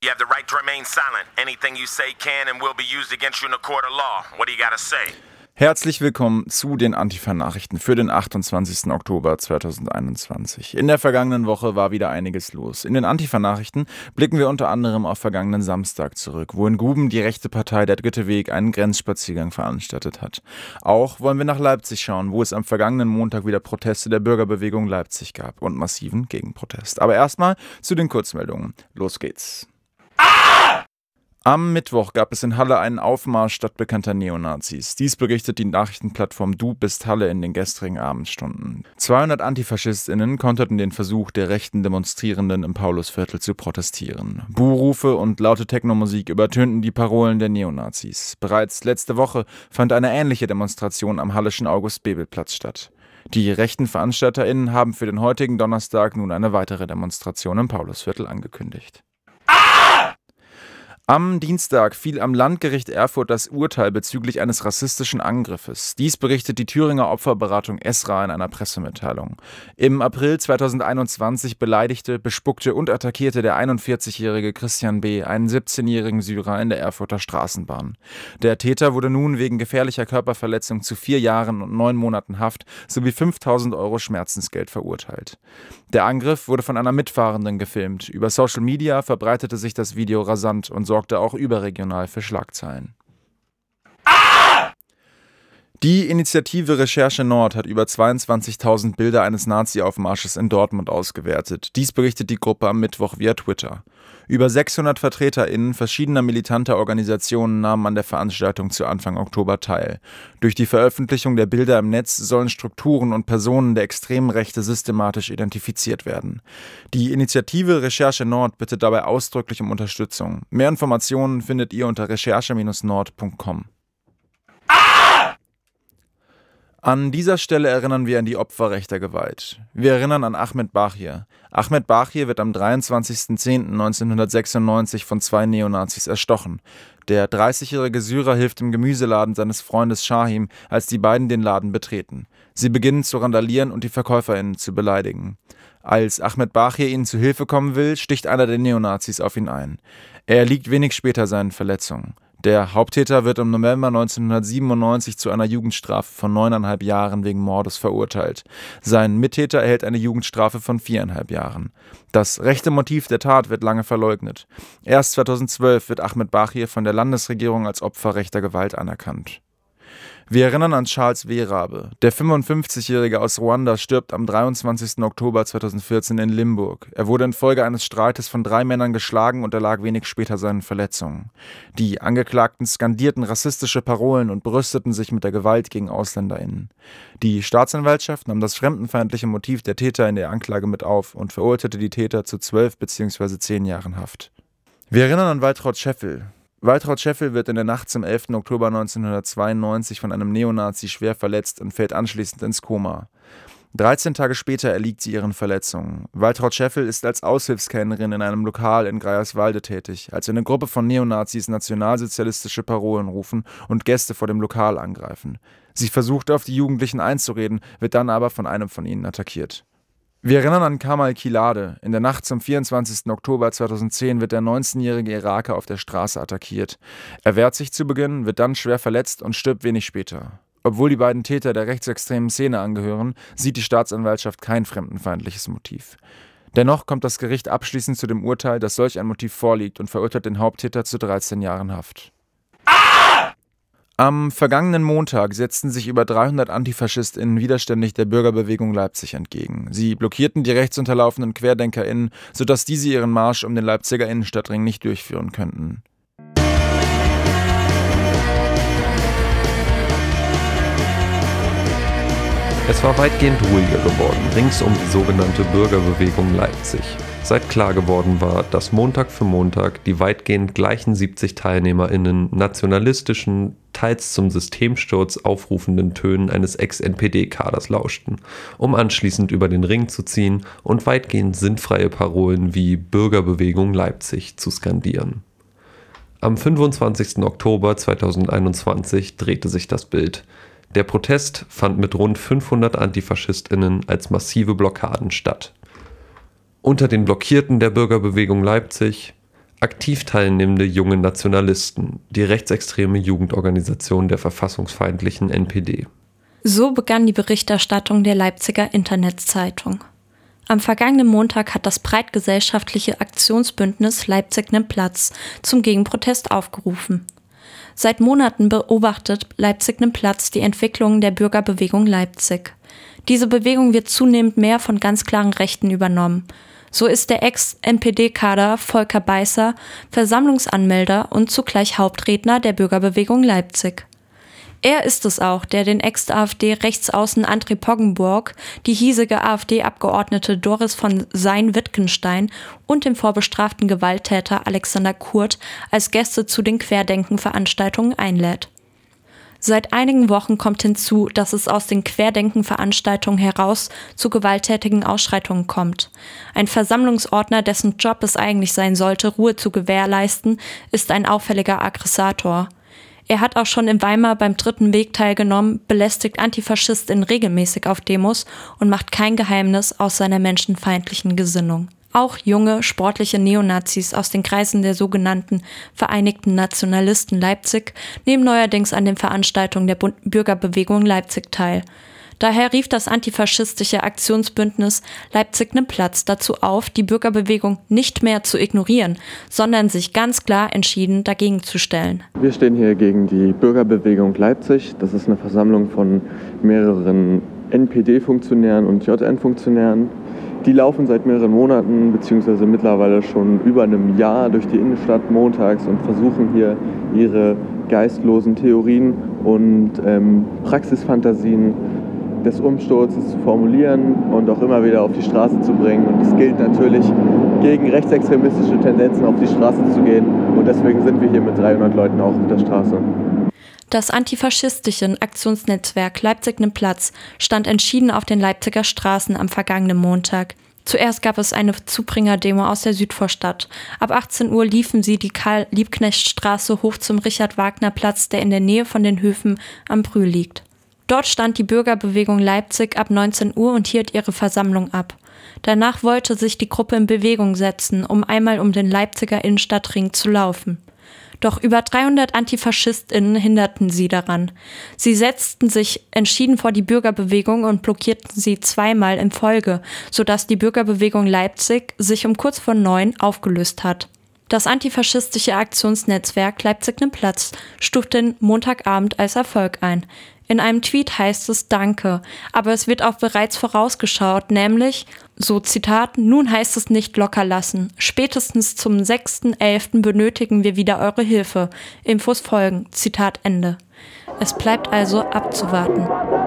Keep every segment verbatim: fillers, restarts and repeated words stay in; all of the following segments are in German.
have the right to remain silent. Anything you say can and will be used against you in a court of law. What do you gotta say? Herzlich willkommen zu den Antifa-Nachrichten für den achtundzwanzigsten Oktober zweitausendeinundzwanzig. In der vergangenen Woche war wieder einiges los. In den Antifa-Nachrichten blicken wir unter anderem auf vergangenen Samstag zurück, wo in Guben die rechte Partei Der Dritte Weg einen Grenzspaziergang veranstaltet hat. Auch wollen wir nach Leipzig schauen, wo es am vergangenen Montag wieder Proteste der Bürgerbewegung Leipzig gab und massiven Gegenprotest. Aber erstmal zu den Kurzmeldungen. Los geht's. Am Mittwoch gab es in Halle einen Aufmarsch stadtbekannter Neonazis. Dies berichtet die Nachrichtenplattform Du bist Halle in den gestrigen Abendstunden. zweihundert AntifaschistInnen konterten den Versuch der rechten Demonstrierenden im Paulusviertel zu protestieren. Buhrufe und laute Technomusik übertönten die Parolen der Neonazis. Bereits letzte Woche fand eine ähnliche Demonstration am halleschen August-Bebel-Platz statt. Die rechten VeranstalterInnen haben für den heutigen Donnerstag nun eine weitere Demonstration im Paulusviertel angekündigt. Am Dienstag fiel am Landgericht Erfurt das Urteil bezüglich eines rassistischen Angriffes. Dies berichtet die Thüringer Opferberatung ESRA in einer Pressemitteilung. Im April zweitausendeinundzwanzig beleidigte, bespuckte und attackierte der einundvierzigjährige Christian B. einen siebzehnjährigen Syrer in der Erfurter Straßenbahn. Der Täter wurde nun wegen gefährlicher Körperverletzung zu vier Jahren und neun Monaten Haft sowie fünftausend Euro Schmerzensgeld verurteilt. Der Angriff wurde von einer Mitfahrenden gefilmt. Über Social Media verbreitete sich das Video rasant und sorgte auch überregional für Schlagzeilen. Die Initiative Recherche Nord hat über zweiundzwanzigtausend Bilder eines Nazi-Aufmarsches in Dortmund ausgewertet. Dies berichtet die Gruppe am Mittwoch via Twitter. Über sechshundert VertreterInnen verschiedener militanter Organisationen nahmen an der Veranstaltung zu Anfang Oktober teil. Durch die Veröffentlichung der Bilder im Netz sollen Strukturen und Personen der extremen Rechte systematisch identifiziert werden. Die Initiative Recherche Nord bittet dabei ausdrücklich um Unterstützung. Mehr Informationen findet ihr unter recherche nord punkt com. An dieser Stelle erinnern wir an die Opfer rechter Gewalt. Wir erinnern an Ahmed Bahir. Ahmed Bahir wird am dreiundzwanzigsten zehnten neunzehnhundertsechsundneunzig von zwei Neonazis erstochen. Der dreißigjährige Syrer hilft im Gemüseladen seines Freundes Shahim, als die beiden den Laden betreten. Sie beginnen zu randalieren und die VerkäuferInnen zu beleidigen. Als Ahmed Bahir ihnen zu Hilfe kommen will, sticht einer der Neonazis auf ihn ein. Er erliegt wenig später seinen Verletzungen. Der Haupttäter wird im November neunzehnhundertsiebenundneunzig zu einer Jugendstrafe von neuneinhalb Jahren wegen Mordes verurteilt. Sein Mittäter erhält eine Jugendstrafe von viereinhalb Jahren. Das rechte Motiv der Tat wird lange verleugnet. Erst zweitausendzwölf wird Ahmed Bahir von der Landesregierung als Opfer rechter Gewalt anerkannt. Wir erinnern an Charles W. Rabe. Der fünfundfünfzigjährige aus Ruanda stirbt am dreiundzwanzigsten Oktober zweitausendvierzehn in Limburg. Er wurde infolge eines Streites von drei Männern geschlagen und erlag wenig später seinen Verletzungen. Die Angeklagten skandierten rassistische Parolen und brüsteten sich mit der Gewalt gegen AusländerInnen. Die Staatsanwaltschaft nahm das fremdenfeindliche Motiv der Täter in der Anklage mit auf und verurteilte die Täter zu zwölf bzw. zehn Jahren Haft. Wir erinnern an Waltraud Scheffel. Waltraud Scheffel wird in der Nacht zum elften Oktober neunzehnhundertzweiundneunzig von einem Neonazi schwer verletzt und fällt anschließend ins Koma. dreizehn Tage später erliegt sie ihren Verletzungen. Waltraud Scheffel ist als Aushilfskellnerin in einem Lokal in Greierswalde tätig, als eine Gruppe von Neonazis nationalsozialistische Parolen rufen und Gäste vor dem Lokal angreifen. Sie versucht auf die Jugendlichen einzureden, wird dann aber von einem von ihnen attackiert. Wir erinnern an Kamal Kilade. In der Nacht zum vierundzwanzigsten Oktober zweitausendzehn wird der neunzehnjährige Iraker auf der Straße attackiert. Er wehrt sich zu Beginn, wird dann schwer verletzt und stirbt wenig später. Obwohl die beiden Täter der rechtsextremen Szene angehören, sieht die Staatsanwaltschaft kein fremdenfeindliches Motiv. Dennoch kommt das Gericht abschließend zu dem Urteil, dass solch ein Motiv vorliegt und verurteilt den Haupttäter zu dreizehn Jahren Haft. Am vergangenen Montag setzten sich über dreihundert AntifaschistInnen widerständig der Bürgerbewegung Leipzig entgegen. Sie blockierten die rechtsunterlaufenden QuerdenkerInnen, sodass diese ihren Marsch um den Leipziger Innenstadtring nicht durchführen könnten. Es war weitgehend ruhiger geworden, rings um die sogenannte Bürgerbewegung Leipzig. Seit klar geworden war, dass Montag für Montag die weitgehend gleichen siebzig TeilnehmerInnen nationalistischen, teils zum Systemsturz aufrufenden Tönen eines Ex-N P D-Kaders lauschten, um anschließend über den Ring zu ziehen und weitgehend sinnfreie Parolen wie Bürgerbewegung Leipzig zu skandieren. Am fünfundzwanzigsten Oktober zweitausendeinundzwanzig drehte sich das Bild. Der Protest fand mit rund fünfhundert AntifaschistInnen als massive Blockaden statt. Unter den Blockierten der Bürgerbewegung Leipzig aktiv teilnehmende junge Nationalisten, die rechtsextreme Jugendorganisation der verfassungsfeindlichen N P D. So begann die Berichterstattung der Leipziger Internetzeitung. Am vergangenen Montag hat das breitgesellschaftliche Aktionsbündnis Leipzig nimmt Platz zum Gegenprotest aufgerufen. Seit Monaten beobachtet Leipzig nimmt Platz die Entwicklungen der Bürgerbewegung Leipzig. Diese Bewegung wird zunehmend mehr von ganz klaren Rechten übernommen. So ist der Ex-N P D-Kader Volker Beißer Versammlungsanmelder und zugleich Hauptredner der Bürgerbewegung Leipzig. Er ist es auch, der den Ex-AfD-Rechtsaußen André Poggenburg, die hiesige AfD-Abgeordnete Doris von Sein-Wittgenstein und den vorbestraften Gewalttäter Alexander Kurt als Gäste zu den Querdenken-Veranstaltungen einlädt. Seit einigen Wochen kommt hinzu, dass es aus den Querdenken-Veranstaltungen heraus zu gewalttätigen Ausschreitungen kommt. Ein Versammlungsordner, dessen Job es eigentlich sein sollte, Ruhe zu gewährleisten, ist ein auffälliger Aggressator. Er hat auch schon in Weimar beim Dritten Weg teilgenommen, belästigt AntifaschistInnen regelmäßig auf Demos und macht kein Geheimnis aus seiner menschenfeindlichen Gesinnung. Auch junge, sportliche Neonazis aus den Kreisen der sogenannten Vereinigten Nationalisten Leipzig nehmen neuerdings an den Veranstaltungen der Bund- Bürgerbewegung Leipzig teil. Daher rief das antifaschistische Aktionsbündnis Leipzig nimmt Platz dazu auf, die Bürgerbewegung nicht mehr zu ignorieren, sondern sich ganz klar entschieden dagegen zu stellen. Wir stehen hier gegen die Bürgerbewegung Leipzig. Das ist eine Versammlung von mehreren N P D-Funktionären und J N-Funktionären. Die laufen seit mehreren Monaten bzw. mittlerweile schon über einem Jahr durch die Innenstadt montags und versuchen hier ihre geistlosen Theorien und ähm, Praxisfantasien des Umsturzes zu formulieren und auch immer wieder auf die Straße zu bringen. Und es gilt natürlich, gegen rechtsextremistische Tendenzen auf die Straße zu gehen. Und deswegen sind wir hier mit dreihundert Leuten auch auf der Straße. Das antifaschistische Aktionsnetzwerk Leipzig nimmt Platz stand entschieden auf den Leipziger Straßen am vergangenen Montag. Zuerst gab es eine Zubringer-Demo aus der Südvorstadt. Ab achtzehn Uhr liefen sie die Karl-Liebknecht-Straße hoch zum Richard-Wagner-Platz, der in der Nähe von den Höfen am Brühl liegt. Dort stand die Bürgerbewegung Leipzig ab neunzehn Uhr und hielt ihre Versammlung ab. Danach wollte sich die Gruppe in Bewegung setzen, um einmal um den Leipziger Innenstadtring zu laufen. Doch über dreihundert AntifaschistInnen hinderten sie daran. Sie setzten sich entschieden vor die Bürgerbewegung und blockierten sie zweimal in Folge, sodass die Bürgerbewegung Leipzig sich um kurz vor neun aufgelöst hat. Das antifaschistische Aktionsnetzwerk Leipzig nimmt Platz stuft den Montagabend als Erfolg ein. In einem Tweet heißt es Danke, aber es wird auch bereits vorausgeschaut, nämlich, so Zitat, nun heißt es nicht locker lassen. Spätestens zum sechsten elften benötigen wir wieder eure Hilfe. Infos folgen. Zitat Ende. Es bleibt also abzuwarten.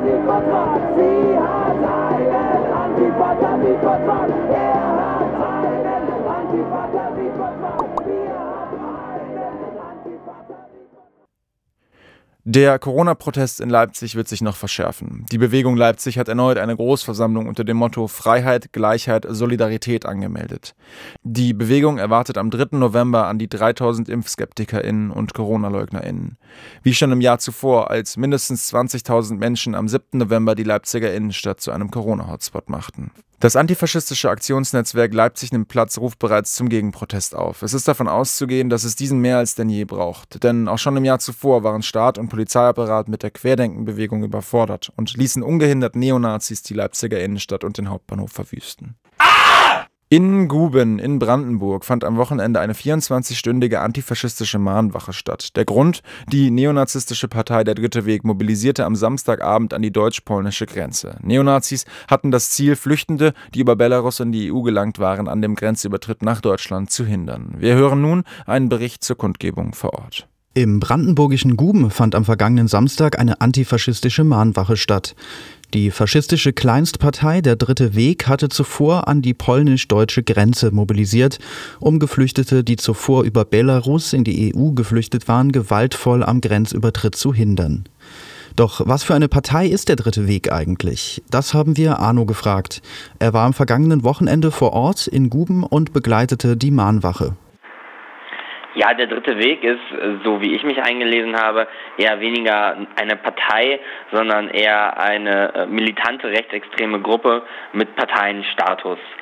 Der Corona-Protest in Leipzig wird sich noch verschärfen. Die Bewegung Leipzig hat erneut eine Großversammlung unter dem Motto Freiheit, Gleichheit, Solidarität angemeldet. Die Bewegung erwartet am dritten November an die dreitausend ImpfskeptikerInnen und CoronaLeugnerInnen. Wie schon im Jahr zuvor, als mindestens zwanzigtausend Menschen am siebten November die Leipziger Innenstadt zu einem Corona-Hotspot machten. Das antifaschistische Aktionsnetzwerk Leipzig nimmt Platz ruft bereits zum Gegenprotest auf. Es ist davon auszugehen, dass es diesen mehr als denn je braucht. Denn auch schon im Jahr zuvor waren Staat und Polizeiapparat mit der Querdenkenbewegung überfordert und ließen ungehindert Neonazis die Leipziger Innenstadt und den Hauptbahnhof verwüsten. In Guben in Brandenburg fand am Wochenende eine vierundzwanzigstündige antifaschistische Mahnwache statt. Der Grund? Die neonazistische Partei Der Dritte Weg mobilisierte am Samstagabend an die deutsch-polnische Grenze. Neonazis hatten das Ziel, Flüchtende, die über Belarus in die E U gelangt waren, an dem Grenzübertritt nach Deutschland zu hindern. Wir hören nun einen Bericht zur Kundgebung vor Ort. Im brandenburgischen Guben fand am vergangenen Samstag eine antifaschistische Mahnwache statt. Die faschistische Kleinstpartei Der Dritte Weg hatte zuvor an die polnisch-deutsche Grenze mobilisiert, um Geflüchtete, die zuvor über Belarus in die E U geflüchtet waren, gewaltvoll am Grenzübertritt zu hindern. Doch was für eine Partei ist Der Dritte Weg eigentlich? Das haben wir Arno gefragt. Er war am vergangenen Wochenende vor Ort in Guben und begleitete die Mahnwache. Ja, der Dritte Weg ist, so wie ich mich eingelesen habe, eher weniger eine Partei, sondern eher eine militante rechtsextreme Gruppe mit Parteienstatus.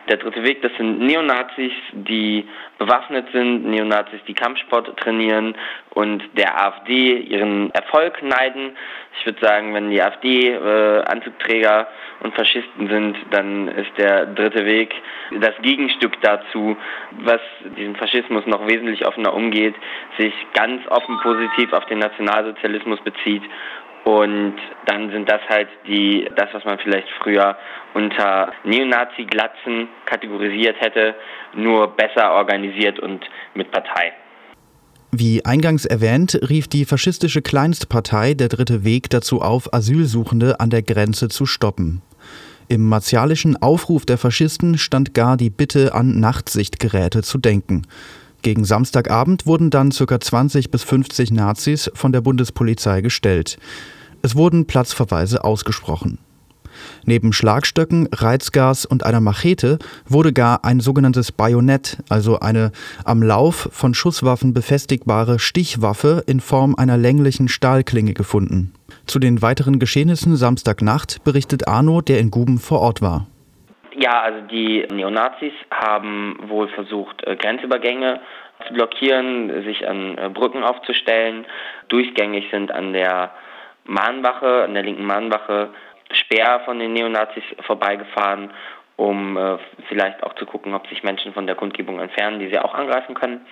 Der dritte Weg, das sind Neonazis, die bewaffnet sind, Neonazis, die Kampfsport trainieren und der AfD ihren Erfolg neiden. Ich würde sagen, wenn die AfD äh, Anzugträger und Faschisten sind, dann ist der dritte Weg das Gegenstück dazu, was diesen Faschismus noch wesentlich offener umgeht, sich ganz offen positiv auf den Nationalsozialismus bezieht. Und dann sind das halt die, das, was man vielleicht früher unter Neonazi-Glatzen kategorisiert hätte, nur besser organisiert und mit Partei. Wie eingangs erwähnt, rief die faschistische Kleinstpartei Der Dritte Weg dazu auf, Asylsuchende an der Grenze zu stoppen. Im martialischen Aufruf der Faschisten stand gar die Bitte an Nachtsichtgeräte zu denken. Gegen Samstagabend wurden dann ca. zwanzig bis fünfzig Nazis von der Bundespolizei gestellt. Es wurden Platzverweise ausgesprochen. Neben Schlagstöcken, Reizgas und einer Machete wurde gar ein sogenanntes Bajonett, also eine am Lauf von Schusswaffen befestigbare Stichwaffe in Form einer länglichen Stahlklinge gefunden. Zu den weiteren Geschehnissen Samstagnacht berichtet Arno, der in Guben vor Ort war. Ja, also die Neonazis haben wohl versucht, Grenzübergänge zu blockieren, sich an Brücken aufzustellen. Durchgängig sind an der Mahnwache, an der linken Mahnwache, Speer von den Neonazis vorbeigefahren, um äh, vielleicht auch zu gucken, ob sich Menschen von der Kundgebung entfernen, die sie auch angreifen können.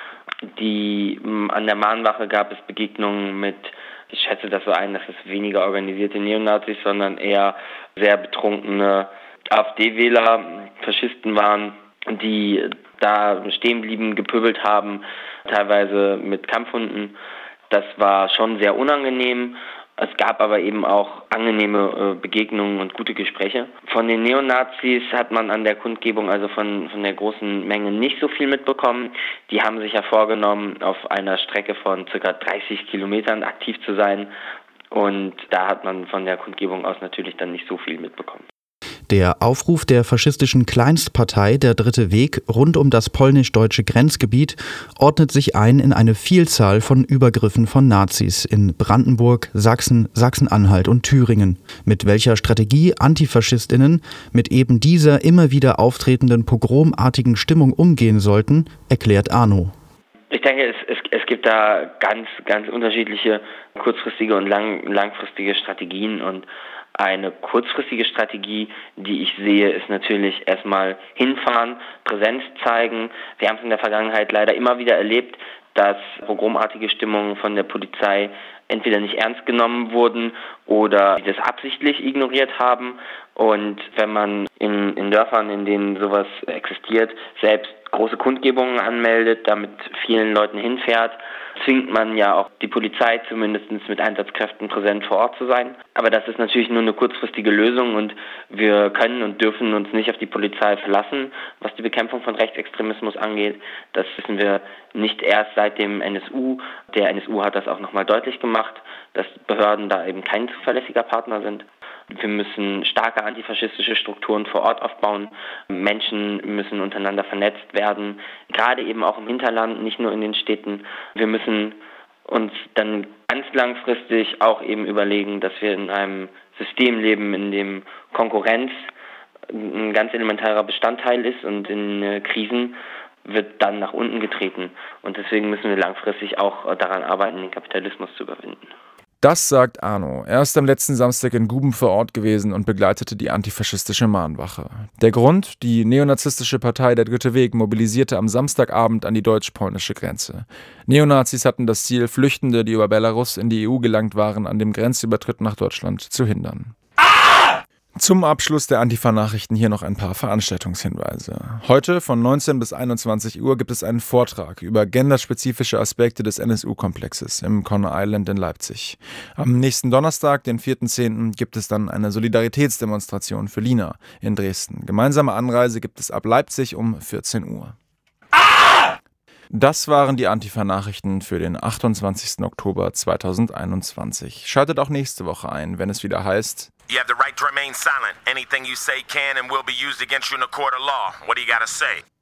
Die, mh, an der Mahnwache gab es Begegnungen mit, ich schätze das so ein, dass es weniger organisierte Neonazis, sondern eher sehr betrunkene AfD-Wähler, Faschisten waren, die da stehen blieben, gepöbelt haben, teilweise mit Kampfhunden. Das war schon sehr unangenehm. Es gab aber eben auch angenehme äh, Begegnungen und gute Gespräche. Von den Neonazis hat man an der Kundgebung, also von, von der großen Menge, nicht so viel mitbekommen. Die haben sich ja vorgenommen, auf einer Strecke von ca. dreißig Kilometern aktiv zu sein. Und da hat man von der Kundgebung aus natürlich dann nicht so viel mitbekommen. Der Aufruf der faschistischen Kleinstpartei Der Dritte Weg rund um das polnisch-deutsche Grenzgebiet ordnet sich ein in eine Vielzahl von Übergriffen von Nazis in Brandenburg, Sachsen, Sachsen-Anhalt und Thüringen. Mit welcher Strategie AntifaschistInnen mit eben dieser immer wieder auftretenden pogromartigen Stimmung umgehen sollten, erklärt Arno. Ich denke, es, es, es gibt da ganz, ganz unterschiedliche kurzfristige und lang, langfristige Strategien. Und eine kurzfristige Strategie, die ich sehe, ist natürlich erstmal hinfahren, Präsenz zeigen. Wir haben es in der Vergangenheit leider immer wieder erlebt, dass pogromartige Stimmungen von der Polizei entweder nicht ernst genommen wurden oder das absichtlich ignoriert haben. Und wenn man in, in Dörfern, in denen sowas existiert, selbst große Kundgebungen anmeldet, damit vielen Leuten hinfährt, zwingt man ja auch die Polizei zumindest mit Einsatzkräften präsent vor Ort zu sein. Aber das ist natürlich nur eine kurzfristige Lösung und wir können und dürfen uns nicht auf die Polizei verlassen, was die Bekämpfung von Rechtsextremismus angeht. Das wissen wir nicht erst seit dem N S U. Der N S U hat das auch nochmal deutlich gemacht, dass Behörden da eben kein zuverlässiger Partner sind. Wir müssen starke antifaschistische Strukturen vor Ort aufbauen. Menschen müssen untereinander vernetzt werden, gerade eben auch im Hinterland, nicht nur in den Städten. Wir müssen uns dann ganz langfristig auch eben überlegen, dass wir in einem System leben, in dem Konkurrenz ein ganz elementarer Bestandteil ist und in Krisen wird dann nach unten getreten. Und deswegen müssen wir langfristig auch daran arbeiten, den Kapitalismus zu überwinden. Das sagt Arno. Er ist am letzten Samstag in Guben vor Ort gewesen und begleitete die antifaschistische Mahnwache. Der Grund? Die neonazistische Partei Der Dritte Weg mobilisierte am Samstagabend an die deutsch-polnische Grenze. Neonazis hatten das Ziel, Flüchtende, die über Belarus in die E U gelangt waren, an dem Grenzübertritt nach Deutschland zu hindern. Zum Abschluss der Antifa-Nachrichten hier noch ein paar Veranstaltungshinweise. Heute von neunzehn bis einundzwanzig Uhr gibt es einen Vortrag über genderspezifische Aspekte des N S U-Komplexes im Conner Island in Leipzig. Am nächsten Donnerstag, den vierten zehnten, gibt es dann eine Solidaritätsdemonstration für Lina in Dresden. Gemeinsame Anreise gibt es ab Leipzig um vierzehn Uhr. Das waren die Antifa-Nachrichten für den achtundzwanzigsten Oktober zweitausendeinundzwanzig. Schaltet auch nächste Woche ein, wenn es wieder heißt: You have the right to remain silent. Anything you say can and will be used against you in a court of law. What do you gotta say?